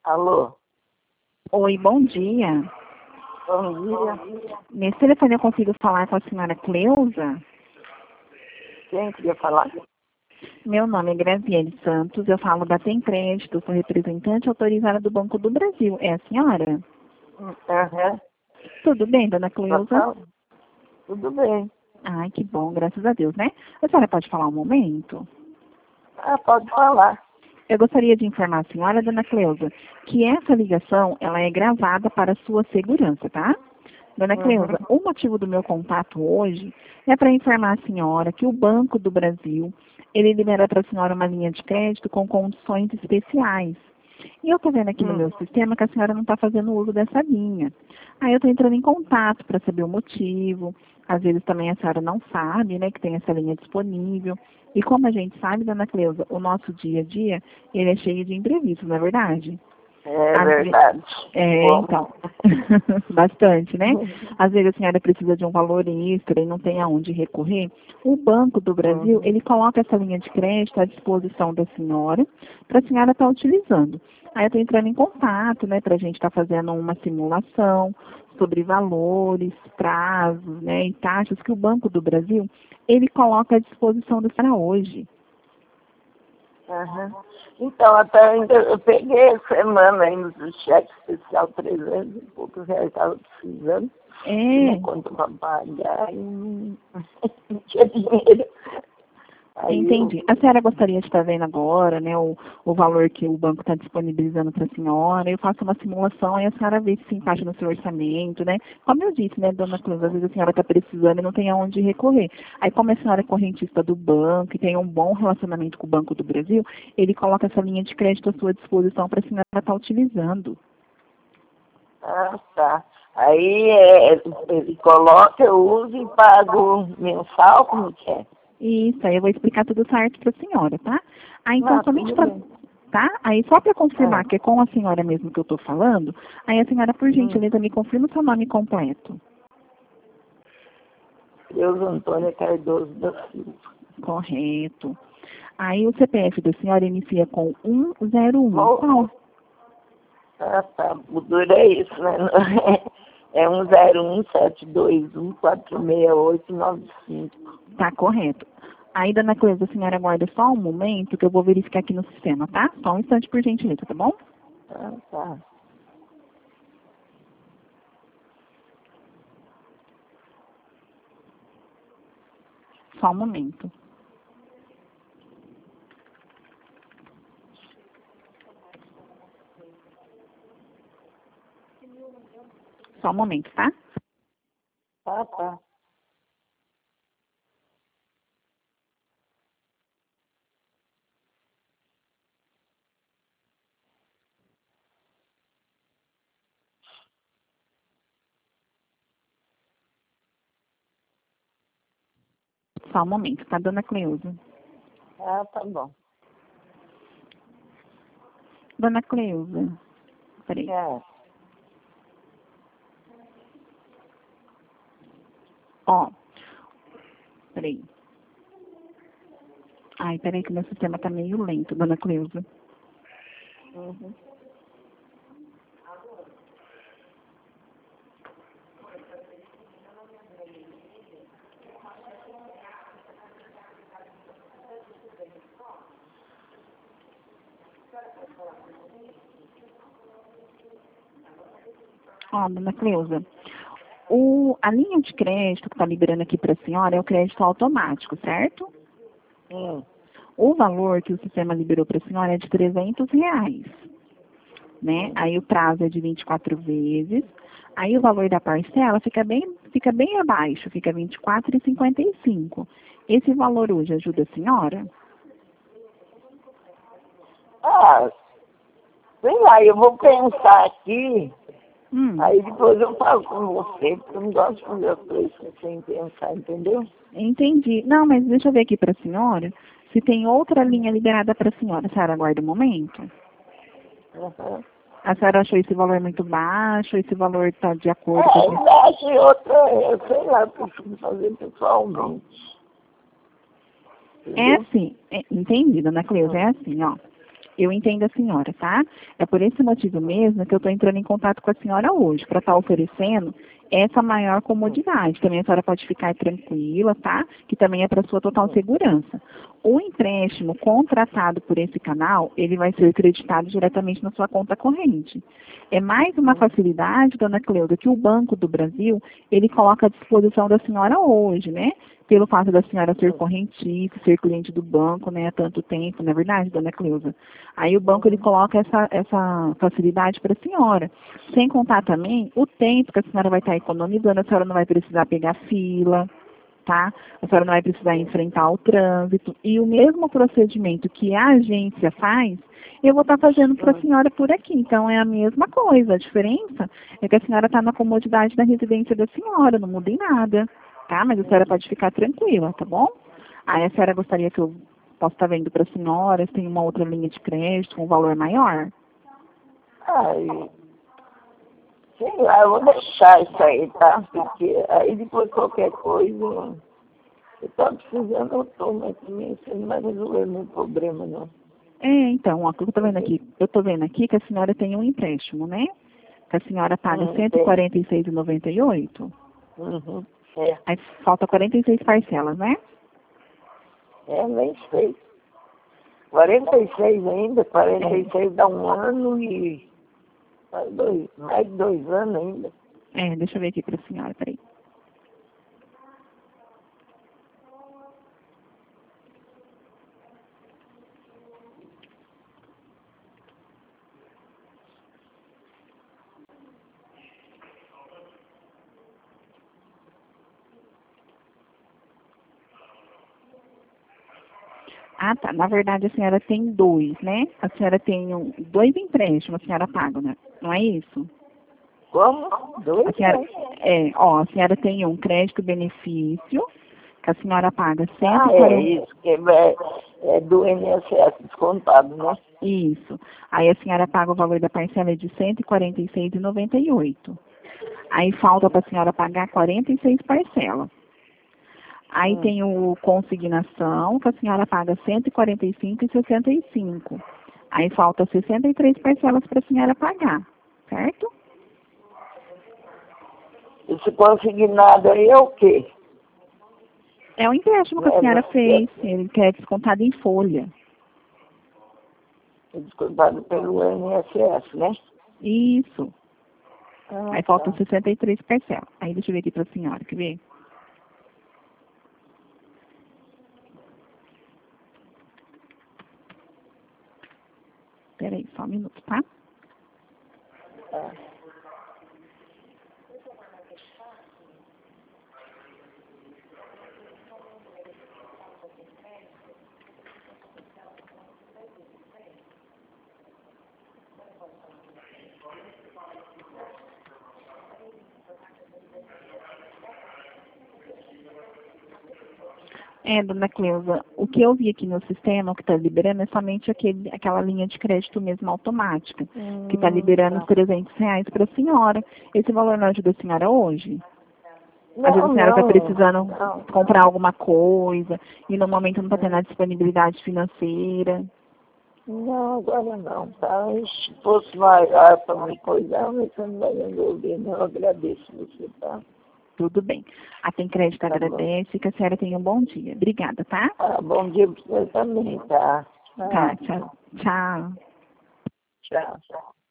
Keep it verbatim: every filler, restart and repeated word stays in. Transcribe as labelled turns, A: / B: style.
A: Alô?
B: Oi, bom dia.
A: Bom dia.
B: Nesse telefone eu consigo falar com a senhora Cleusa?
A: Quem queria falar?
B: Meu nome é Graziele Santos, eu falo da Tem Crédito, sou representante autorizada do Banco do Brasil. É a senhora?
A: Aham.
B: Tudo bem, dona Cleusa?
A: Uhum. Tudo bem.
B: Ai, que bom, graças a Deus, né? A senhora pode falar um momento?
A: Ah, pode falar.
B: Eu gostaria de informar a senhora, dona Cleusa, que essa ligação, ela é gravada para sua segurança, tá? Dona Cleusa,
A: Uhum.
B: o motivo do meu contato hoje é para informar a senhora que o Banco do Brasil, ele libera para a senhora uma linha de crédito com condições especiais. E eu estou vendo aqui no
A: Hum.
B: meu sistema que a senhora não está fazendo uso dessa linha. Aí eu estou entrando em contato para saber o motivo. Às vezes também a senhora não sabe, né, que tem essa linha disponível. E como a gente sabe, dona Cleusa, o nosso dia a dia, ele é cheio de imprevistos, não é verdade?
A: É
B: Às ve-
A: verdade.
B: É,
A: Bom.
B: então, bastante, né? Às vezes a senhora precisa de um valor extra e não tem aonde recorrer. O Banco do Brasil,
A: Uhum.
B: ele coloca essa linha de crédito à disposição da senhora, para a senhora estar utilizando. Aí eu estou entrando em contato, né, para a gente estar fazendo uma simulação sobre valores, prazos, né, e taxas que o Banco do Brasil, ele coloca à disposição da senhora hoje.
A: Aham. Então, até ainda eu peguei a semana ainda do cheque especial trezentos e poucos reais, estava precisando de uma
B: É,
A: conta para pagar e não não tinha dinheiro. Aí eu.
B: entendi. A senhora gostaria de estar vendo agora, né, o, o valor que o banco está disponibilizando para a senhora. Eu faço uma simulação e a senhora vê se se encaixa no seu orçamento, né? Como eu disse, né, dona Cruz, às vezes a senhora está precisando e não tem aonde recorrer. Aí, como a senhora é correntista do banco e tem um bom relacionamento com o Banco do Brasil, ele coloca essa linha de crédito à sua disposição para a senhora estar utilizando.
A: Ah, tá. Aí é, ele coloca, eu uso e pago mensal, como que é?
B: Isso, aí eu vou explicar tudo certo para a senhora, tá? Ah, então,
A: Não,
B: somente
A: tudo
B: para.
A: bem.
B: Tá? Aí, só para
A: Ah,
B: confirmar que é com a senhora mesmo que eu estou falando, aí a senhora, por
A: hum.
B: gentileza, me confirma o seu nome completo.
A: Deus Antônia Cardoso da Silva.
B: Correto. Aí, o C P F da senhora inicia com um zero um.
A: Oh,
B: Qual?
A: ah, tá. O duro é isso, né? É um zero um sete dois um quatro seis oito nove cinco.
B: Tá correto. Aí, dona Cleusa, a senhora aguarda só um momento que eu vou verificar aqui no sistema, tá? Só um instante, por gentileza, tá bom?
A: Ah, tá.
B: Só um momento. Só um momento, tá?
A: Ah, tá.
B: Só um momento, tá, dona Cleusa?
A: Ah, tá bom.
B: Dona Cleusa, peraí.
A: É.
B: Ó, peraí. Ai, peraí que meu sistema tá meio lento, dona Cleusa.
A: Uhum.
B: Ó, dona Cleusa, o, a linha de crédito que está liberando aqui para a senhora é o crédito automático, certo?
A: Hum.
B: O valor que o sistema liberou para a senhora é de trezentos reais, né?
A: Hum.
B: Aí o prazo é de vinte e quatro vezes. Aí o valor da parcela fica bem, fica bem abaixo, fica vinte e quatro reais e cinquenta e cinco. Esse valor hoje ajuda a senhora?
A: Ah, sei lá, eu vou pensar aqui,
B: Hum,
A: aí depois eu falo com você, porque eu não gosto de fazer as coisas sem pensar, entendeu?
B: entendi. Não, mas deixa eu ver aqui para a senhora se tem outra linha liberada para a senhora. A senhora aguarda um momento.
A: Uhum.
B: A senhora achou esse valor muito baixo? Esse valor está de acordo com
A: É,
B: as
A: eu acho que outra, eu sei lá, eu preciso fazer pessoalmente.
B: É
A: Entendeu?
B: assim, é, entendi, dona Cleusa,
A: Hum.
B: é assim, ó. Eu entendo a senhora, tá? É por esse motivo mesmo que eu estou entrando em contato com a senhora hoje, para estar oferecendo essa maior comodidade. Também a senhora pode ficar tranquila, tá? Que também é para sua total segurança. O empréstimo contratado por esse canal, ele vai ser creditado diretamente na sua conta corrente. É mais uma facilidade, dona Cleusa, que o Banco do Brasil, ele coloca à disposição da senhora hoje, né? Pelo fato da senhora ser correntista, ser cliente do banco, né, há tanto tempo, não é verdade, dona Cleusa? Aí o banco, ele coloca essa, essa facilidade para a senhora. Sem contar também o tempo que a senhora vai estar economizando, a senhora não vai precisar pegar fila, tá? A senhora não vai precisar enfrentar o trânsito. E o mesmo procedimento que a agência faz, eu vou estar fazendo para a senhora por aqui. Então, é a mesma coisa. A diferença é que a senhora está na comodidade da residência da senhora, não muda em nada, tá? Mas a senhora pode ficar tranquila, tá bom? Aí a senhora gostaria que eu possa estar vendo para a senhora se tem uma outra linha de crédito com um valor maior?
A: Aí, sei lá, eu vou deixar isso aí, tá? Porque aí depois qualquer coisa, eu estou precisando, eu estou, mas também isso não vai resolver meu problema, não.
B: É, então, ó, o que eu estou vendo aqui, eu estou vendo aqui que a senhora tem um empréstimo, né? Que a senhora paga
A: Hum,
B: cento e quarenta e seis reais e noventa e oito centavos.
A: Uhum, é,
B: Aí falta quarenta e seis parcelas, né?
A: é, nem sei. quarenta e seis ainda, quarenta e seis dá um ano e mais dois, mais de dois anos ainda.
B: É, deixa eu ver aqui para a senhora, peraí. Ah, tá. Na verdade, a senhora tem dois, né? A senhora tem um, dois empréstimos, a senhora paga, né? Não é isso?
A: Como? Dois
B: A senhora,
A: anos.
B: é, ó, a senhora tem um crédito-benefício, que a senhora paga
A: Ah,
B: cento e
A: é
B: quarenta.
A: isso, que é, é do I N S S descontado, né?
B: Isso. Aí a senhora paga o valor da parcela de cento e quarenta e seis reais e noventa e oito centavos. Aí falta para a senhora pagar quarenta e seis parcelas. Aí
A: Hum.
B: tem o consignação, que a senhora paga cento e quarenta e cinco reais e sessenta e cinco centavos. Aí falta sessenta e três parcelas para a senhora pagar, certo?
A: Esse consignado aí é o quê?
B: É o empréstimo que a
A: É,
B: senhora fez,
A: você-
B: ele que é descontado em folha.
A: é descontado pelo I N S S, né?
B: Isso.
A: Ah,
B: Aí faltam
A: tá.
B: sessenta e três parcelas. Aí deixa eu ver aqui para a senhora, quer ver? Peraí, só um minuto, tá?
A: Ah.
B: É, dona Cleusa, o que eu vi aqui no sistema, o que está liberando, é somente aquele, aquela linha de crédito mesmo automática, que está
A: Hum,
B: liberando os
A: tá.
B: trezentos reais para a senhora. Esse valor não ajuda a senhora hoje? Às vezes a
A: Não,
B: senhora está
A: não,
B: precisando
A: não,
B: comprar
A: não.
B: alguma coisa e no momento não está tendo a disponibilidade financeira.
A: Não, agora não, tá? Se fosse maior para me cuidar, mas você não vai resolver, não. Eu agradeço você, tá?
B: Tudo bem. A Tem Crédito
A: Tá bom.
B: agradece, que a senhora tenha um bom dia. Obrigada, tá?
A: Ah, bom dia para você também, tá?
B: Tá,
A: Ah,
B: tchau. Tchau.
A: tchau, tchau.